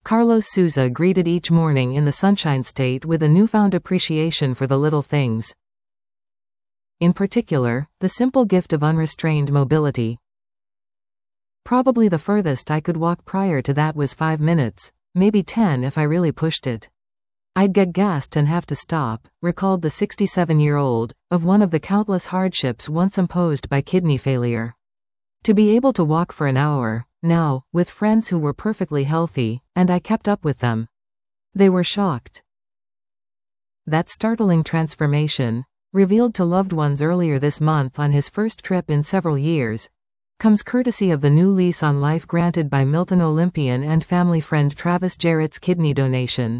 Carlos Souza greeted each morning in the Sunshine State with a newfound appreciation for the little things. In particular, the simple gift of unrestrained mobility. Probably the furthest I could walk prior to that was 5 minutes, maybe 10 if I really pushed it. I'd get gassed and have to stop, recalled the 67-year-old, of one of the countless hardships once imposed by kidney failure. To be able to walk for an hour, now, with friends who were perfectly healthy, and I kept up with them. They were shocked. That startling transformation, revealed to loved ones earlier this month on his first trip in several years, comes courtesy of the new lease on life granted by Milton Olympian and family friend Travis Jarrett's kidney donation.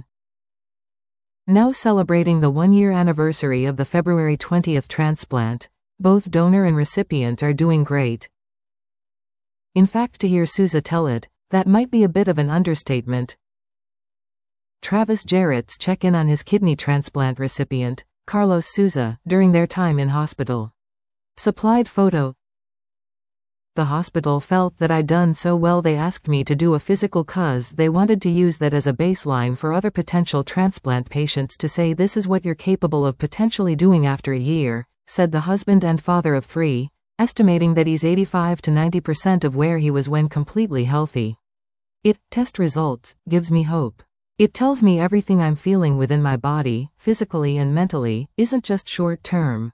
Now celebrating the 1-year anniversary of the February 20th transplant, both donor and recipient are doing great. In fact, to hear Souza tell it, that might be a bit of an understatement. Travis Jarrett's check in on his kidney transplant recipient, Carlos Souza, during their time in hospital. Supplied photo. The hospital felt that I'd done so well they asked me to do a physical cause they wanted to use that as a baseline for other potential transplant patients to say this is what you're capable of potentially doing after a year, said the husband and father of 3. Estimating that he's 85 to 90% of where he was when completely healthy. Test results, gives me hope. It tells me everything I'm feeling within my body, physically and mentally, isn't just short term.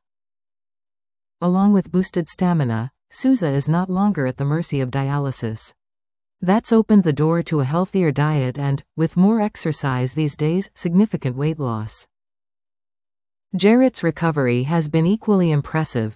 Along with boosted stamina, Souza is not longer at the mercy of dialysis. That's opened the door to a healthier diet and, with more exercise these days, significant weight loss. Jarrett's recovery has been equally impressive.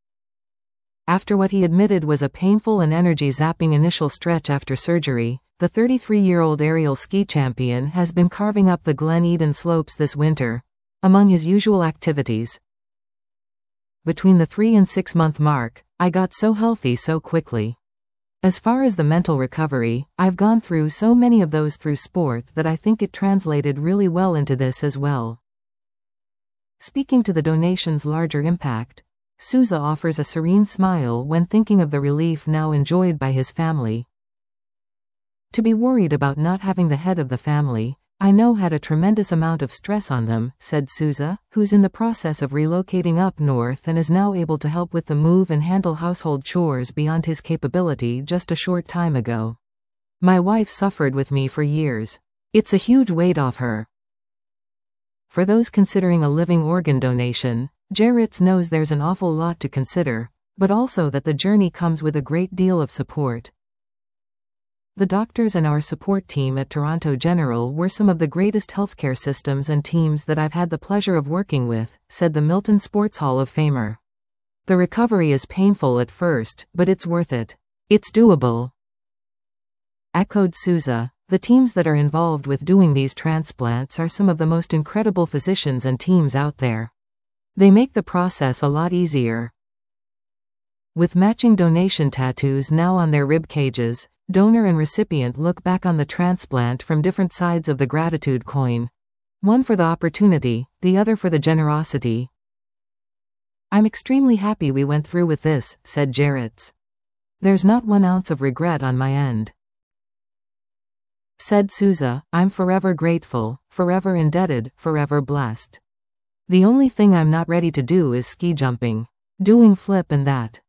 After what he admitted was a painful and energy-zapping initial stretch after surgery, the 33-year-old aerial ski champion has been carving up the Glen Eden slopes this winter, among his usual activities. Between the 3 and 6 month mark, I got so healthy so quickly. As far as the mental recovery, I've gone through so many of those through sport that I think it translated really well into this as well. Speaking to the donation's larger impact, Souza offers a serene smile when thinking of the relief now enjoyed by his family. To be worried about not having the head of the family, I know had a tremendous amount of stress on them, said Souza, who's in the process of relocating up north and is now able to help with the move and handle household chores beyond his capability just a short time ago. My wife suffered with me for years. It's a huge weight off her. For those considering a living organ donation, Jarrett's knows there's an awful lot to consider, but also that the journey comes with a great deal of support. The doctors and our support team at Toronto General were some of the greatest healthcare systems and teams that I've had the pleasure of working with, said the Milton Sports Hall of Famer. The recovery is painful at first, but it's worth it. It's doable. Echoed Souza. The teams that are involved with doing these transplants are some of the most incredible physicians and teams out there. They make the process a lot easier. With matching donation tattoos now on their rib cages, donor and recipient look back on the transplant from different sides of the gratitude coin. One for the opportunity, the other for the generosity. I'm extremely happy we went through with this, said Jarrett's. There's not 1 ounce of regret on my end. Said Souza, I'm forever grateful, forever indebted, forever blessed. The only thing I'm not ready to do is ski jumping. Doing flip and that.